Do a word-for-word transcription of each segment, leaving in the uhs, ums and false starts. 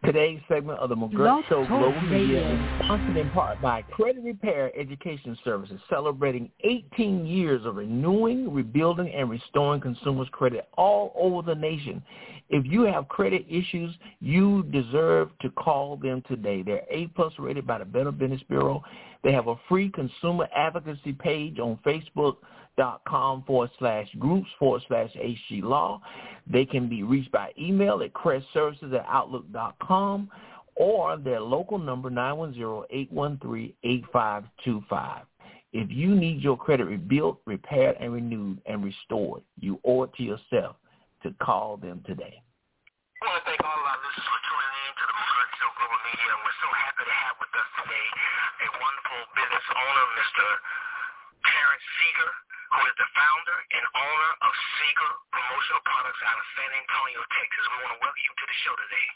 Today's segment of the McGirt Show Global Media is sponsored in part by Credit Repair Education Services, celebrating eighteen years of renewing, rebuilding, and restoring consumers' credit all over the nation. If you have credit issues, you deserve to call them today. They're A-plus rated by the Better Business Bureau. They have a free consumer advocacy page on Facebook.com forward slash groups forward slash HG Law. They can be reached by email at credservices at outlook dot com or their local number nine one zero, eight one three, eight five two five. If you need your credit rebuilt, repaired, and renewed and restored, you owe it to yourself to call them today. I want to thank all of our listeners for tuning in to the McGirt Show Global Media, and we're so happy to have with us today a wonderful business owner, Mister Terrence Seeger, who is the founder and owner of Seeger Promotional Products out of San Antonio, Texas. We want to welcome you to the show today.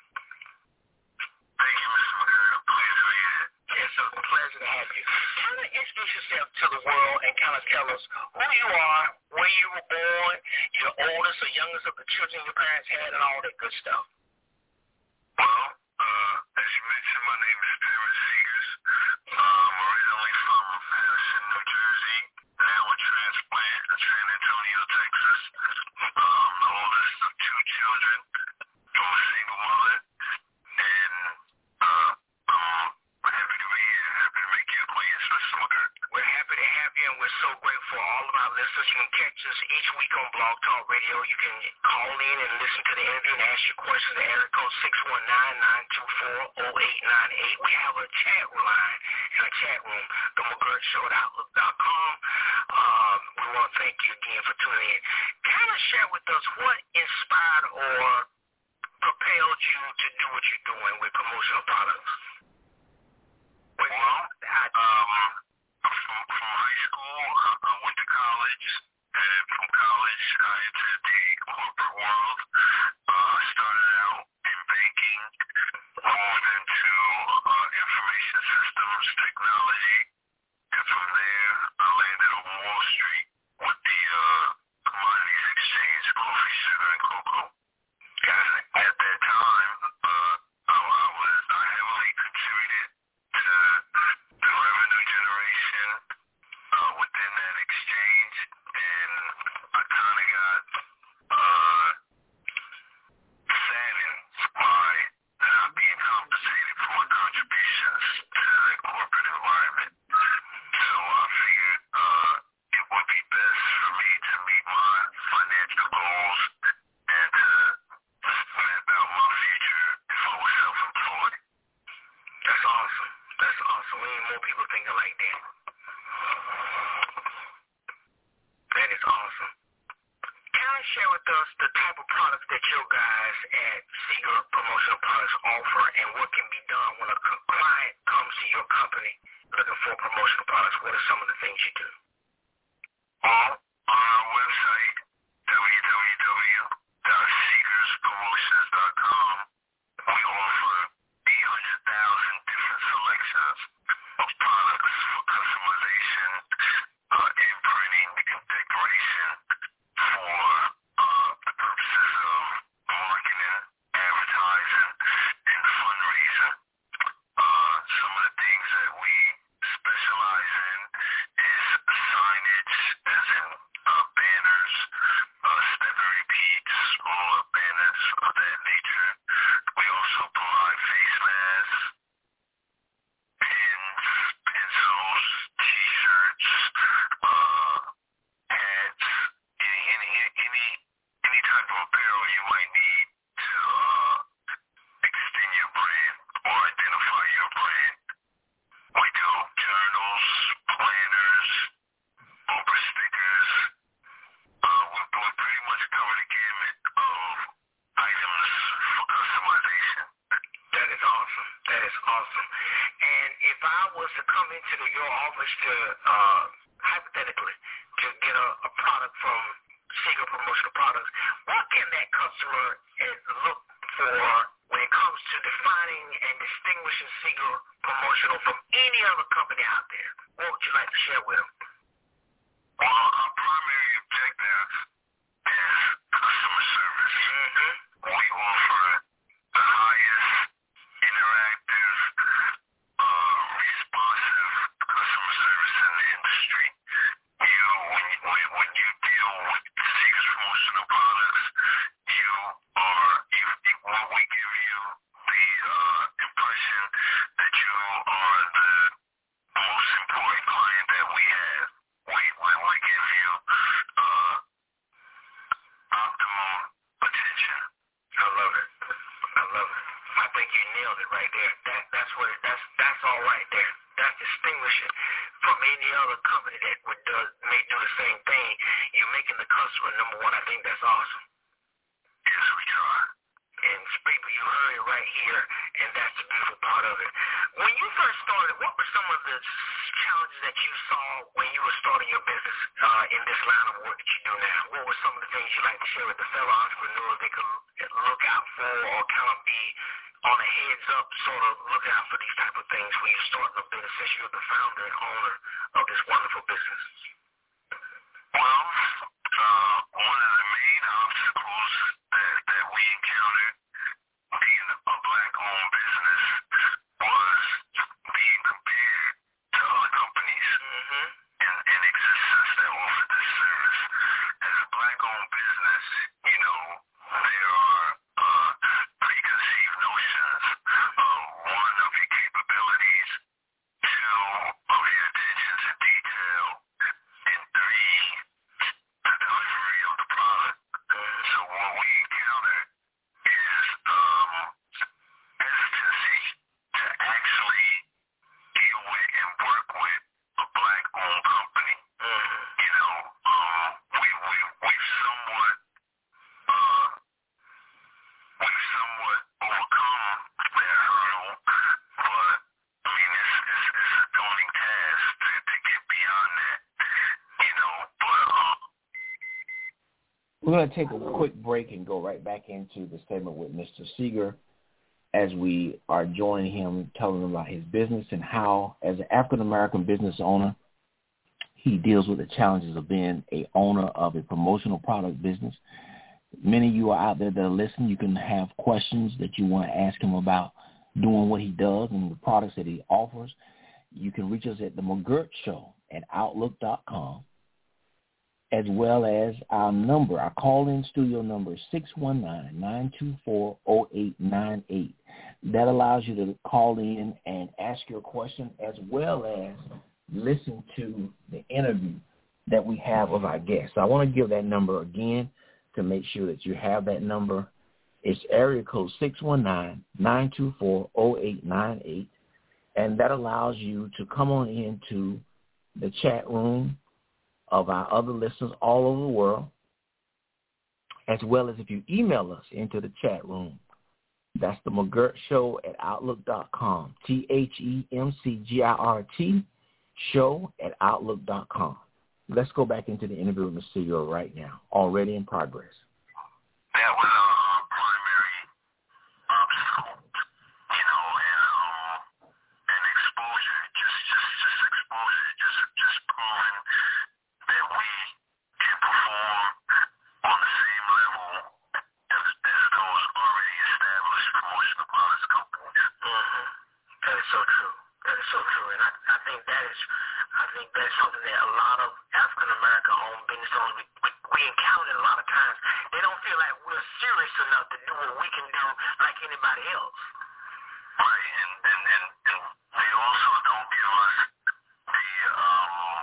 Thank you, Mister McGirt. I'm pleased to be here. It's a pleasure to have you. Kind of introduce yourself to the world and kind of tell us who you are, where you were born, your oldest or youngest of the children your parents had, and all that good stuff. Well, uh, as you mentioned, my name is Terrence Seegers. I'm originally from Madison, New Jersey. Now a transplant in San Antonio, Texas. Um, the oldest of two children from a single mother. And uh, I'm happy to be here. Happy to make your acquaintance, Mister McGirt. We're happy to have you, and we're so grateful for all of our listeners. You can catch us each week on Blog Talk Radio. You can call in and listen to the interview and ask your questions at area code six one nine, nine two four, zero eight nine eight. We have a chat line and a chat room, the McGirt Show at outlook dot com. Um, we want to thank you again for tuning in. Kind of share with us what inspired or propelled you to do what you're doing with promotional products. Well, um, from, from high school, I, I went to college, and from college, I entered the corporate world. Uh, I started out in banking, moved into uh, information systems, technology, and from there, I landed on Wall Street with the uh, commodities exchange, coffee, sugar, and cocoa. At that time, uh, I, I was I heavily contributed to the revenue generation uh, within that exchange, and I kind of got uh, saddened by not being compensated for my contributions to that corporate environment. So I figured uh, it would be best for me to meet my financial goals and to map out my future if I was self-employed. That's awesome. That's awesome. We need more people thinking like that. That is awesome. Can you share with us the type of products that your guys at Seeger Promotional Products offer and what can be done when a client comes to your company looking for promotional products? What are some of the things you do? Well, on our website, w w w dot seegers promotions dot com, we offer eight hundred thousand different selections of products for customization, uh, imprinting, and decoration for uh, the purposes of marketing, advertising, and fundraising. Uh, some of the things that we specialize in is signage, as in uh, banners, uh, step and repeats, roll-up banners of that nature. We also provide face masks, pens, pencils, T-shirts, uh, hats, any, any, any, any type of apparel you might need to uh, extend your brand or identify your brand. We do journals, planners, bumper stickers. Uh, we, we pretty much cover the gamut of items for customization. That is awesome. That is awesome. And if I was to come into the, your office to, uh, hypothetically, to get a, a product from Seeger Promotional Products, what can that customer look for when it comes to defining and distinguishing Seeger Promotional from any other company out there? What would you like to share with them? Well, our primary objective is customer service. Mm-hmm. We offer the highest of it. I think you nailed it right there. That that's what it, that's that's all right there. That's distinguishing from any other company that would do, may do the same thing. You're making the customer number one. I think that's awesome. Yes, we try. And people, you heard it right here, and that's the beautiful part of it. When you first started, what were some of the challenges that you saw when you were starting your business uh, in this line of work that you do now? What were some of the things you'd like to share with the fellow entrepreneurs they could look out for or kind of be on a heads up, sort of look out for these type of things when you're starting a business since you're the founder and owner of this wonderful business? Well, uh, one of the main obstacles that, that we encountered being a black-owned business was being compared to other companies Mm-hmm. in, in existence that offer this service. As a black-owned business, you know, there are uh, preconceived notions of one, of your capabilities, two, of your attention to detail, and three, the delivery of the product. So what we encounter is um, hesitancy to actually deal with and work with a black-owned company. Mm-hmm. You know, um, we we we've somewhat uh, we've somewhat overcome that hurdle, but I mean it's it's, it's a daunting task to, to get beyond that. You know, but um. We're going to take a quick break and go right back into the segment with Mister Seeger as we are joining him, telling him about his business and how, as an African-American business owner, he deals with the challenges of being a owner of a promotional product business. Many of you are out there that are listening. You can have questions that you want to ask him about doing what he does and the products that he offers. You can reach us at the McGirt Show at outlook dot com, as well as our number, our call-in studio number is six one nine, nine two four, zero eight nine eight. That allows you to call in and ask your question as well as listen to the interview that we have of our guests. So I want to give that number again to make sure that you have that number. It's area code six one nine, nine two four, zero eight nine eight, and that allows you to come on into the chat room of our other listeners all over the world, as well as if you email us into the chat room. That's the McGirt Show at outlook dot com, T H E M C G I R T, show at outlook dot com. Let's go back into the interview with Mister Seeger right now, already in progress. That was our primary obstacle, you know, and um, and exposure, just just just exposure, just just proving that we can perform on the same level as, as those already established promotional products companies. Mm-hmm. That is so true. That is so true, and I, I think that is, I think that's something that a lot of African American owned business owners we, we, we encounter a lot of times. They don't feel like we're serious enough to do what we can do like anybody else. Right, and and and, and they also don't give us the um.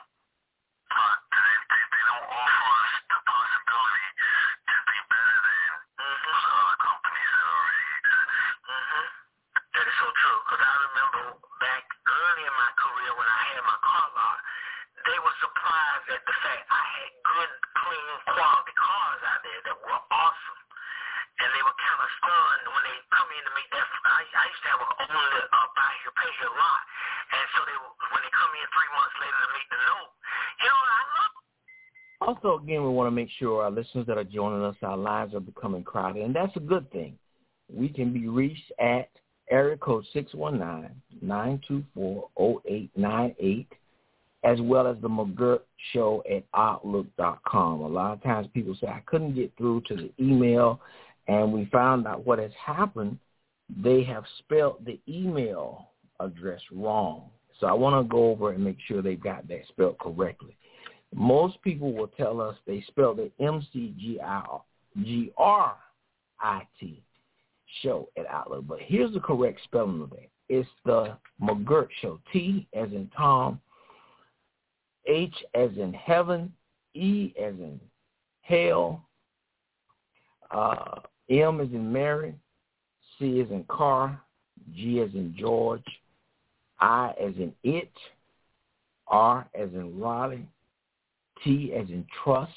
Uh, they, they, they don't offer us the possibility to be better than Mm-hmm. those other companies that already exist. Mm-hmm. That is so true, because I remember back early in my career when I had my car lot, they were surprised at the fact I had good, clean, quality cars out there that were awesome. And they were kind of stunned when they come in to make that. I, I used to have a own the uh, buy here, pay here lot. And so they when they come in three months later to make the note, you know, I love. Also, again, we want to make sure our listeners that are joining us, our lives are becoming crowded, and that's a good thing. We can be reached at area code six one nine, nine two four, zero eight nine eight, as well as the McGirt Show at outlook dot com. A lot of times people say, I couldn't get through to the email, and we found out what has happened. They have spelled the email address wrong. So I want to go over and make sure they've got that spelled correctly. Most people will tell us they spelled it M C G R I T, show at Outlook. But here's the correct spelling of that. It's the McGirt Show. T as in Tom, H as in heaven, E as in hell, uh, M as in Mary, C as in car, G as in George, I as in it, R as in Raleigh, T as in trust,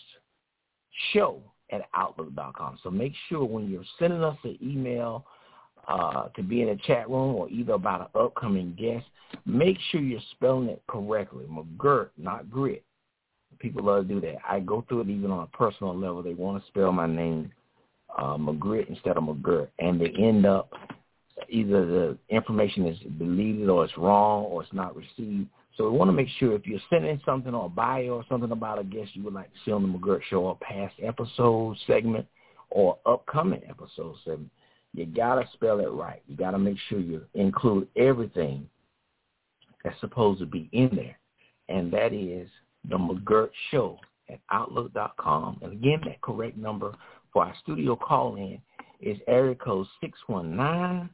show at outlook dot com. So make sure when you're sending us an email uh, to be in a chat room or either about an upcoming guest, make sure you're spelling it correctly. McGirt, not Grit. People love to do that. I go through it even on a personal level. They want to spell my name uh, McGirt instead of McGirt, and they end up either the information is deleted or it's wrong or it's not received. So we want to make sure if you're sending something or a bio or something about a guest you would like to see on the McGirt Show or past episode segment or upcoming episode segment, you got to spell it right. You got to make sure you include everything that's supposed to be in there, and that is the McGirt Show at outlook dot com. And again, that correct number for our studio call-in is area code six one nine,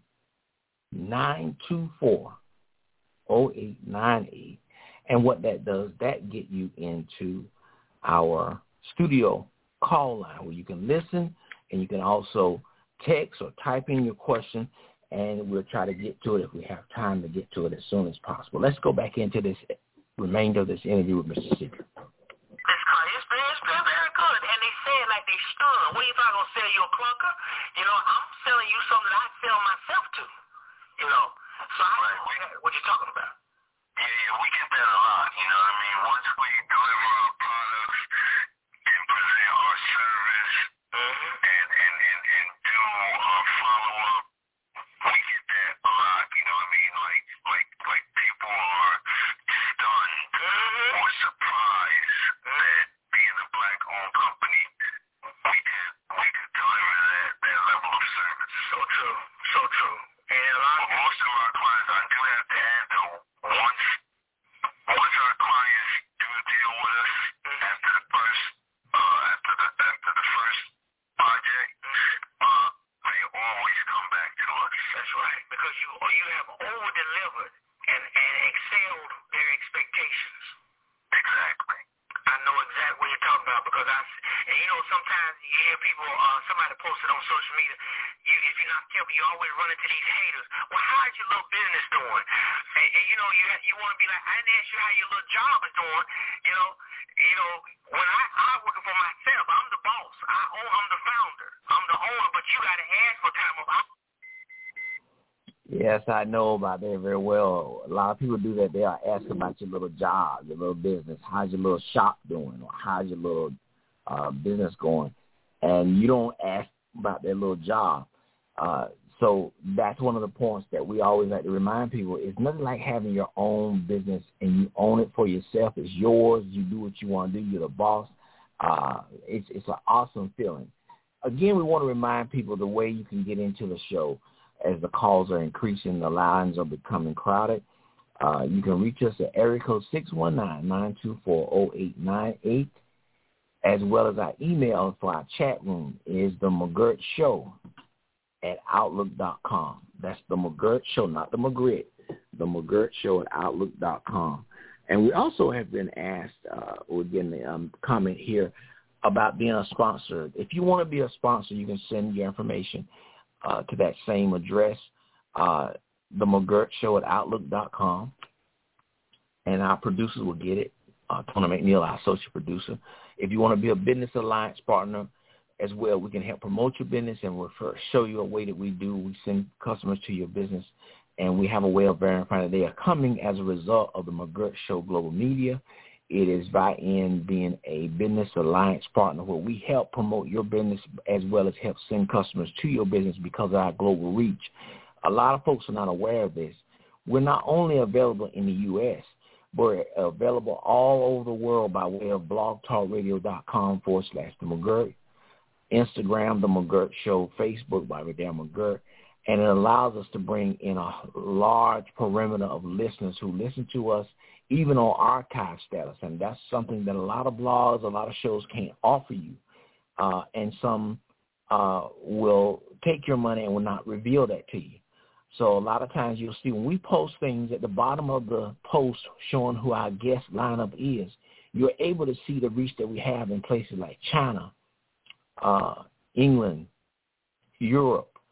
nine two four, zero eight nine eight. And what that does, that get you into our studio call line where you can listen and you can also text or type in your question, and we'll try to get to it if we have time to get to it as soon as possible. Let's go back into this remainder of this interview with Mister Seeker. It's been, it's been very good. And they say it like they stood. What you thought I'm going to sell you a clunker? You know, I'm selling you something that I sell myself to. You know, so I right. know what you're talking about. Yeah, yeah, we get that a lot. You know what I mean? Once we deliver our products and present our service mm-hmm. and, and, and, and do our follow-up, we get that a lot. You know what I mean? Like, like, like people are stunned mm-hmm. or surprised that being a black-owned company, we could, we could deliver that, that level of service. So true. So true. And a lot of most of our clients, I do have to add though, once once our clients do deal with us after the first uh, after the after the first project, uh, they always come back to us. That's right, because you you have over delivered and, and excelled their expectations. Exactly. I know exactly what you're talking about because I, and you know, sometimes you hear people, uh, somebody posted on social media, you, if you're not careful, you always run into these haters. Well, how's your little business doing? And, and you know, you you want to be like, I didn't ask you how your little job is doing. You know, you know, when I I'm working for myself, I'm the boss. I own, I'm the founder. I'm the owner, but you got to ask for time off. Yes, I know about that very well. A lot of people do that. They are asking about your little job, your little business. How's your little shop doing? Or how's your little uh, business going? And you don't ask about their little job. Uh, so that's one of the points that we always like to remind people. It's nothing like having your own business and you own it for yourself. It's yours. You do what you want to do. You're the boss. Uh, it's, it's an awesome feeling. Again, we want to remind people the way you can get into the show. As the calls are increasing, the lines are becoming crowded. Uh, you can reach us at area code six one nine, nine two four, zero eight nine eight, as well as our email for our chat room is the McGirt Show at outlook dot com. That's the McGirt Show, not the McGrit, the McGirt Show at outlook dot com. And we also have been asked, uh, we're getting a um, comment here about being a sponsor. If you want to be a sponsor, you can send your information Uh, to that same address, uh, the McGirt Show at outlook dot com, and our producers will get it. Uh, Tony McNeil, our associate producer. If you want to be a business alliance partner as well, we can help promote your business and we'll show you a way that we do. We send customers to your business, and we have a way of verifying that they are coming as a result of the McGirt Show Global Media. It is by in being a business alliance partner where we help promote your business as well as help send customers to your business because of our global reach. A lot of folks are not aware of this. We're not only available in the U S, but we're available all over the world by way of blogtalkradio.com forward slash the McGirt, Instagram, the McGirt Show, Facebook by Redale McGirt, and it allows us to bring in a large perimeter of listeners who listen to us even on archive status, and that's something that a lot of blogs, a lot of shows can't offer you, uh, and some uh, will take your money and will not reveal that to you. So a lot of times you'll see when we post things at the bottom of the post showing who our guest lineup is, you're able to see the reach that we have in places like China, uh, England, Europe,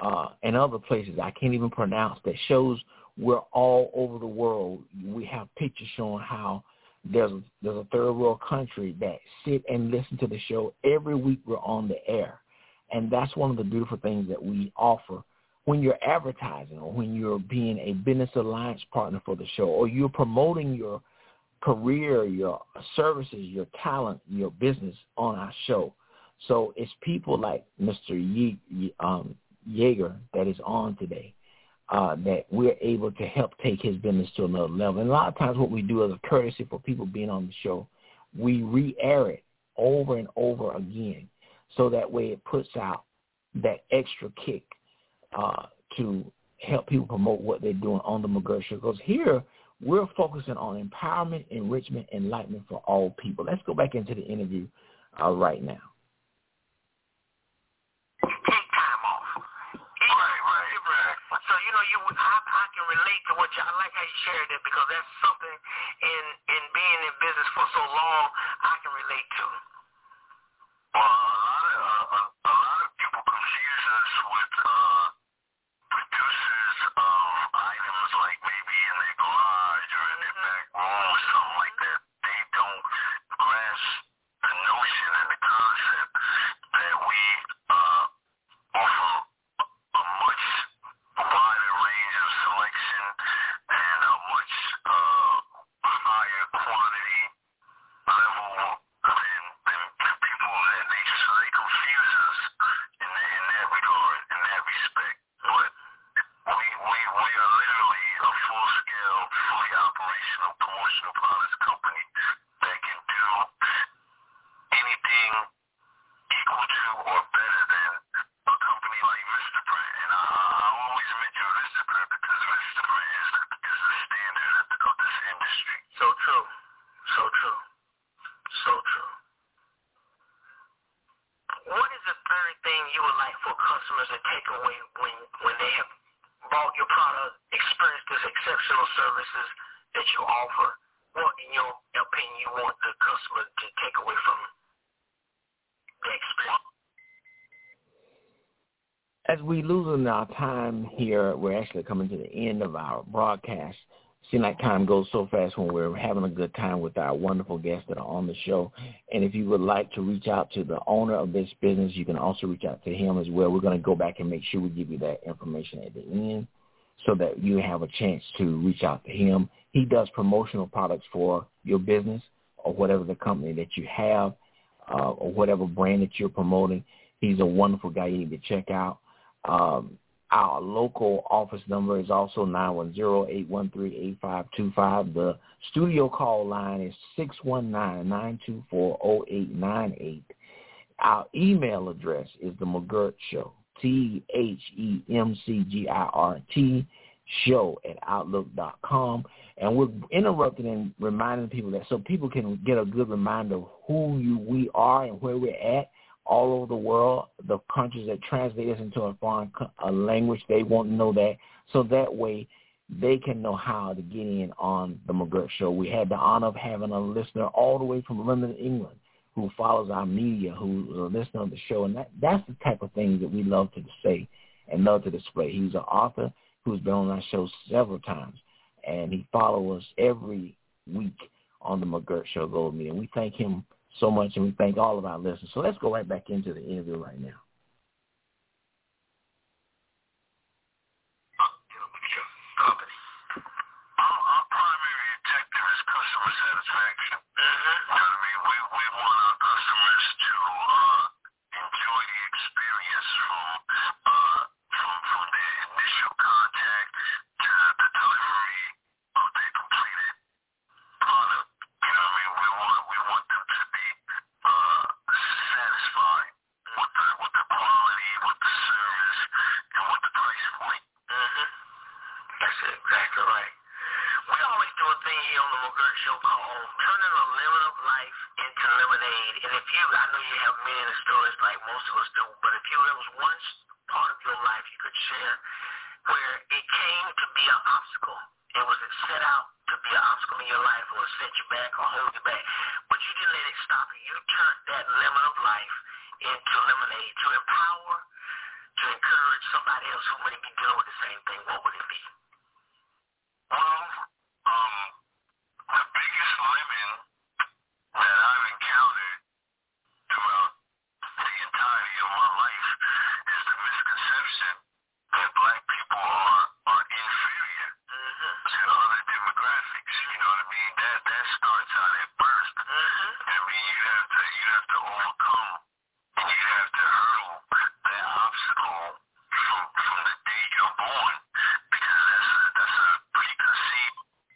uh, and other places I can't even pronounce that shows we're all over the world. We have pictures showing how there's a, there's a third world country that sit and listen to the show. Every week we're on the air. And that's one of the beautiful things that we offer when you're advertising or when you're being a business alliance partner for the show, or you're promoting your career, your services, your talent, your business on our show. So it's people like Mister Ye, um, Yeager that is on today uh, that we're able to help take his business to another level. And a lot of times what we do as a courtesy for people being on the show, we re-air it over and over again so that way it puts out that extra kick uh, to help people promote what they're doing on the McGirt Show. Because here we're focusing on empowerment, enrichment, enlightenment for all people. Let's go back into the interview uh, right now. So, you know, you I, I can relate to what you, I like how you shared that, because that's something in, in being in business for so long I can relate to. Well, a lot of, uh, a lot of people confuse us with uh, producers of items like maybe in their garage or in their back room or something like that. They don't grasp the notion and the concept that we uh, offer a much wider range of selection and a much uh, higher quantity level than, than people of that nature. So they confuse us in, the, in that regard, in that respect. But we, we, we are literally a full-scale, fully operational promotional products company that can do anything equal to or better than a company like Vistaprint. And I, I always mention Vistaprint because Vistaprint is the, is the standard of, of this industry. So true. So true. So true. What is the very thing you would like for customers to take away when, when they have bought your product, experienced this exceptional services that you offer? What, in your opinion, you want the customer to take away from the experience? As we losing our time here, we're actually coming to the end of our broadcast. Seems like time goes so fast when we're having a good time with our wonderful guests that are on the show. And if you would like to reach out to the owner of this business, you can also reach out to him as well. We're going to go back and make sure we give you that information at the end so that you have a chance to reach out to him. He does promotional products for your business or whatever the company that you have uh, or whatever brand that you're promoting. He's a wonderful guy you need to check out. Um, Our local office number is also nine one zero, eight one three, eight five two five. The studio call line is six one nine, nine two four, zero eight nine eight. Our email address is the McGirt Show, T H E M C G I R T, show at outlook dot com. And we're interrupting and reminding people that so people can get a good reminder of who you, we are and where we're at. All over the world, the countries that translate us into a foreign a language, they won't know that. So that way they can know how to get in on the McGirt Show. We had the honor of having a listener all the way from London, England, who follows our media, who's a listener of the show. And that, that's the type of thing that we love to say and love to display. He's an author who's been on our show several times, and he follows us every week on the McGirt Show Gold Media. We thank him so much, and we thank all of our listeners. So let's go right back into the interview right now. Our, our primary objective is customer satisfaction. Mm-hmm. You know what I mean? We, we want our customers to uh, enjoy the experience from, uh, from, from their initial contact to the delivery of their completed product. You know what I mean? We want we want them to be uh, satisfied with the with the quality, with the service, and with the price point. Mm-hmm. That's exactly right. We always do a thing here on the McGirt Show called turning a lemon of life into lemonade. And if you, I know you have many of the stories like most of us do, but if you there was one part of your life you could share where it came to be an obstacle, it was set out to be an obstacle in your life or set you back or hold you back, but you didn't let it stop you. You turned that lemon of life into lemonade to empower to encourage somebody else who may be dealing with the same thing, what would it be? Well, um, the biggest lemon that I've encountered throughout the entirety of my life is the misconception that black people are, are inferior mm-hmm. to other demographics. You know what I mean? That that starts out at birth. Mm-hmm. I mean, you have to you have to overcome and you have to hurdle that obstacle from from the day you're born, because that's a that's a preconceived.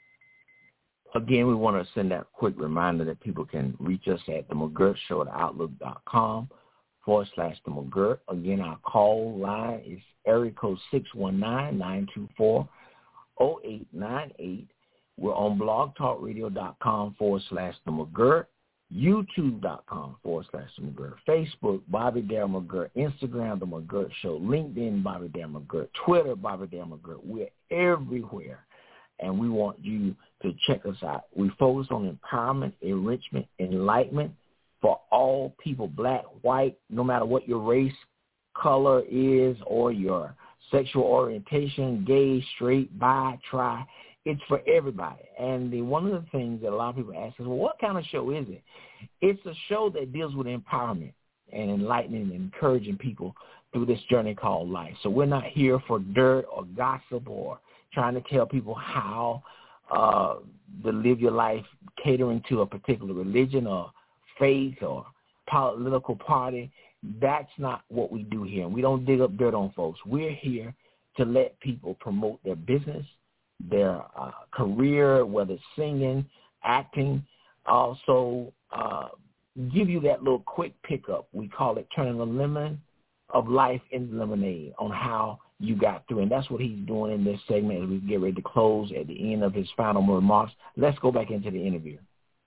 Again, we want to send that quick reminder that people can reach us at the McGirt Show at outlook.com forward slash the McGirt. Again, our call line is area code six one nine, nine two four, zero eight nine eight. We're on blogtalkradio.com forward slash the McGirt, youtube.com forward slash the McGirt, Facebook, Bobby Dale McGirt, Instagram, The McGirt Show, LinkedIn, Bobby Dale McGirt, Twitter, Bobby Dale McGirt. We're everywhere. And we want you to check us out. We focus on empowerment, enrichment, enlightenment for all people, black, white, no matter what your race, color is, or your sexual orientation, gay, straight, bi, tri. It's for everybody. And the, one of the things that a lot of people ask is, well, what kind of show is it? It's a show that deals with empowerment and enlightening and encouraging people through this journey called life. So we're not here for dirt or gossip or trying to tell people how uh, to live your life catering to a particular religion or faith or political party. That's not what we do here. We don't dig up dirt on folks. We're here to let people promote their business, their uh, career, whether it's singing, acting, also uh, give you that little quick pickup. We call it turning the lemon of life into lemonade on how you got through. And that's what he's doing in this segment as we get ready to close at the end of his final remarks. Let's go back into the interview.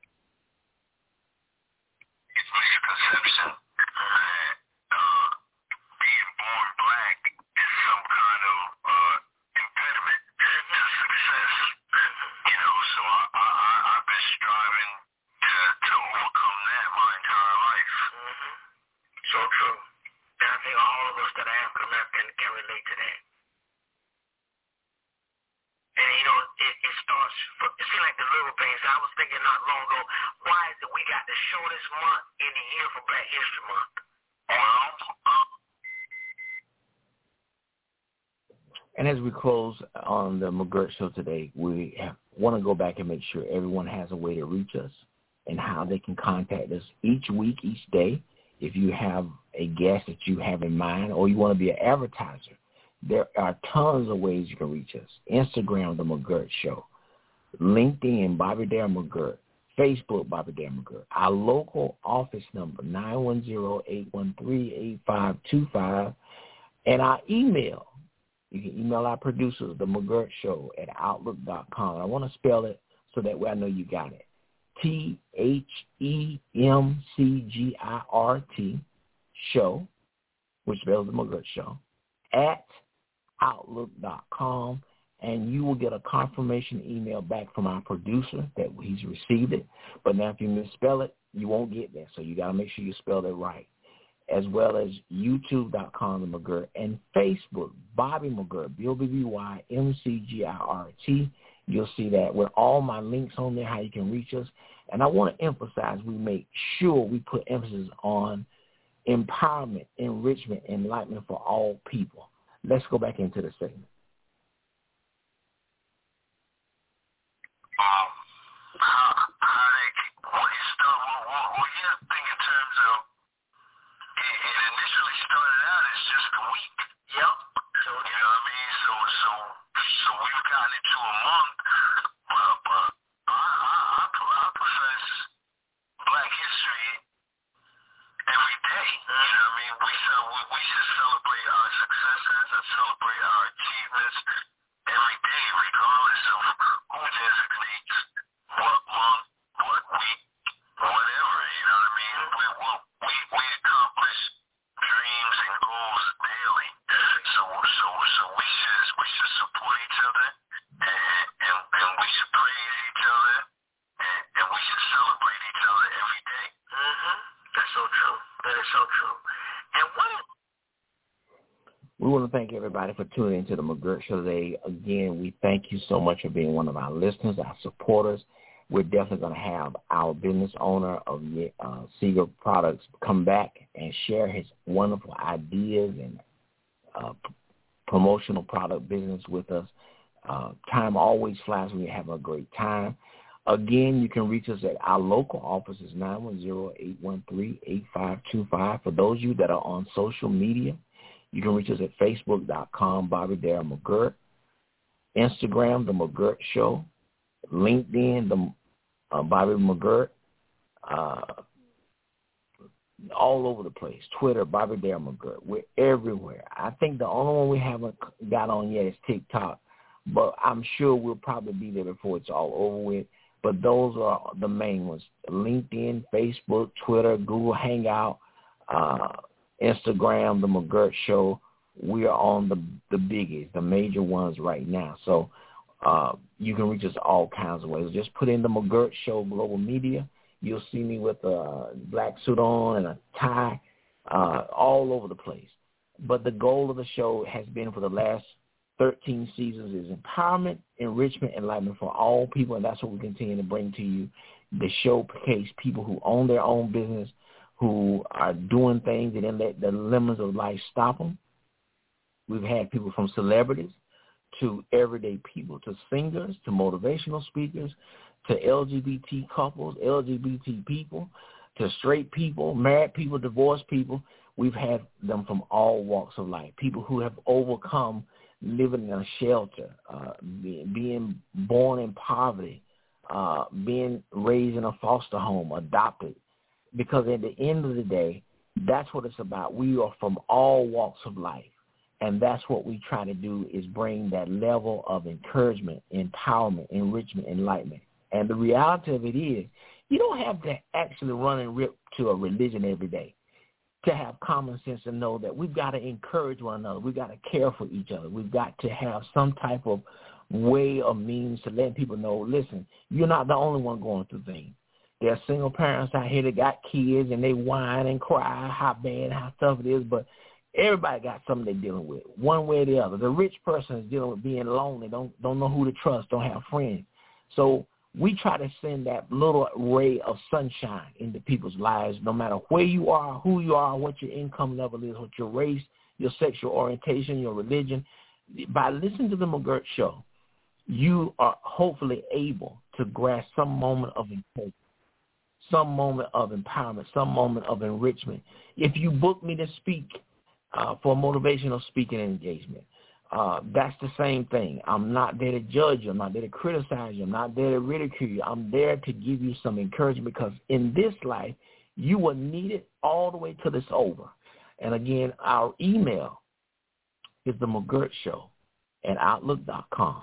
It's misconception that uh, being born black is some kind of uh, impediment to success. You know, so I, I, I've been striving to, to overcome that my entire life. Mm-hmm. So true. And I think all of us that are African American can relate to that. And, you know, it, it starts, from, it seems like the little things. I was thinking not long ago, why is it we got the shortest month in the year for Black History Month? Well, And as we close on the McGirt Show today, we want to go back and make sure everyone has a way to reach us and how they can contact us each week, each day. If you have a guest that you have in mind or you want to be an advertiser, there are tons of ways you can reach us. Instagram, The McGirt Show. LinkedIn, Bobby Dale McGirt. Facebook, Bobby Dale McGirt. Our local office number, nine one zero, eight one three, eight five two five. And our email, you can email our producers, The McGirt Show at outlook dot com. I want to spell it so that way I know you got it. T H E M C G I R T, show, which spells The McGirt Show, at outlook dot com, and you will get a confirmation email back from our producer that he's received it. But now if you misspell it, you won't get that, so you got to make sure you spell it right. As well as youtube dot com, The McGirt, and Facebook, Bobby McGirt, B O B B Y M C G I R T. You'll see that with all my links on there, how you can reach us. And I want to emphasize we make sure we put emphasis on empowerment, enrichment, enlightenment for all people. Let's go back into the segment. Um, how, how they, what you start, well, well, well, you have to think in terms of, it, it initially started out as just a week. Yep. So, you know what I mean? So, so, so we've gotten into a month, but, but I, I, I, I profess Black history every day. You know what I mean? We, we, we should celebrate our successes and celebrate our achievements every day, regardless of who designates what month, what week, whatever. You know what I mean? We, we, we accomplish dreams and goals daily. So, so, so we should, we should support each other, and, and, and we should praise each other, and, and we should celebrate each other every day. Mm-hmm. That's so true. That is so true. And what? We want to thank everybody for tuning into the McGirt Show today. Again, we thank you so much for being one of our listeners, our supporters. We're definitely going to have our business owner of uh, Seeger Products come back and share his wonderful ideas and uh, p- promotional product business with us. Uh, time always flies when you're having a great time. Again, you can reach us at our local office is nine one zero, eight one three, eight five two five. For those of you that are on social media, you can reach us at facebook dot com, Bobby Dare McGirt, Instagram, The McGirt Show, LinkedIn, The uh, Bobby McGirt, uh, all over the place. Twitter, Bobby Dare McGirt. We're everywhere. I think the only one we haven't got on yet is TikTok, but I'm sure we'll probably be there before it's all over with. But those are the main ones: LinkedIn, Facebook, Twitter, Google Hangout, uh, Instagram, The McGirt Show. We are on the the biggies, the major ones right now. So uh, you can reach us all kinds of ways. Just put in The McGirt Show Global Media. You'll see me with a black suit on and a tie uh, all over the place. But the goal of the show has been for the last thirteen seasons is empowerment, enrichment, enlightenment for all people, and that's what we continue to bring to you. The showcase people who own their own business, who are doing things and then let the lemons of life stop them. We've had people from celebrities to everyday people, to singers, to motivational speakers, to L G B T couples, L G B T people, to straight people, married people, divorced people. We've had them from all walks of life, people who have overcome living in a shelter, uh, being, being born in poverty, uh, being raised in a foster home, adopted. Because at the end of the day, that's what it's about. We are from all walks of life. And that's what we try to do is bring that level of encouragement, empowerment, enrichment, enlightenment. And the reality of it is you don't have to actually run and rip to a religion every day to have common sense and know that we've got to encourage one another. We've got to care for each other. We've got to have some type of way or means to let people know, listen, you're not the only one going through things. There are single parents out here that got kids and they whine and cry how bad, how tough it is, but everybody got something they're dealing with, one way or the other. The rich person is dealing with being lonely, don't don't know who to trust, don't have friends. So we try to send that little ray of sunshine into people's lives, no matter where you are, who you are, what your income level is, what your race, your sexual orientation, your religion. By listening to the McGirt Show, you are hopefully able to grasp some moment of encouragement, some moment of empowerment, some moment of enrichment. If you book me to speak uh, for motivational speaking engagement, Uh, that's the same thing. I'm not there to judge you. I'm not there to criticize you. I'm not there to ridicule you. I'm there to give you some encouragement because in this life, you will need it all the way till it's over. And again, our email is the McGirt Show at outlook dot com.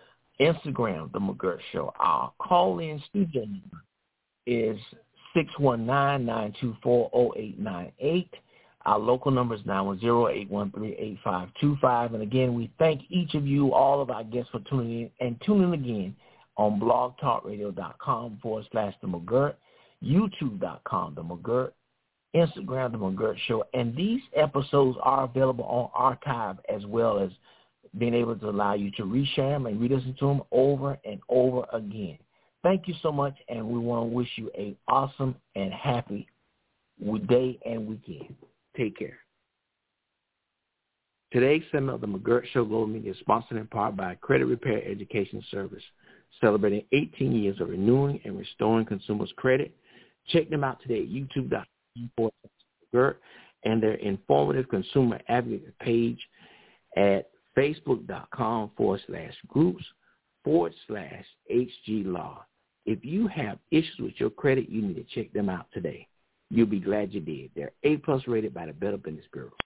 Instagram, the McGirt Show. Our call-in studio number is six one nine, nine two four, zero eight nine eight. Our local number is nine one zero, eight one three, eight five two five. And again, we thank each of you, all of our guests, for tuning in. And tune in again on blogtalkradio.com forward slash The McGirt, youtube.com, The McGirt, Instagram, The McGirt Show. And these episodes are available on archive as well as being able to allow you to reshare them and re-listen to them over and over again. Thank you so much, and we want to wish you an awesome and happy day and weekend. Take care. Today's segment of the McGirt Show Global Media is sponsored in part by Credit Repair Education Service, celebrating eighteen years of renewing and restoring consumers' credit. Check them out today at youtube dot com forward slash McGirt and their informative consumer advocate page at facebook.com forward slash groups forward slash HG Law. If you have issues with your credit, you need to check them out today. You'll be glad you did. They're A plus rated by the Better Business Bureau.